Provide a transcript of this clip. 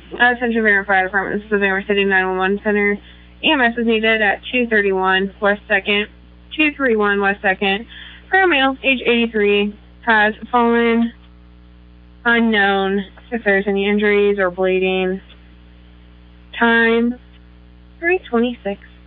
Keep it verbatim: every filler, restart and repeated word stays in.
Uh, Central Variant Fire Department, this is the Van City nine one one Center. E M S is needed at two thirty-one West second, two thirty-one West second. For a male, age eighty-three, has fallen, unknown if there's any injuries or bleeding. Time, three twenty-six.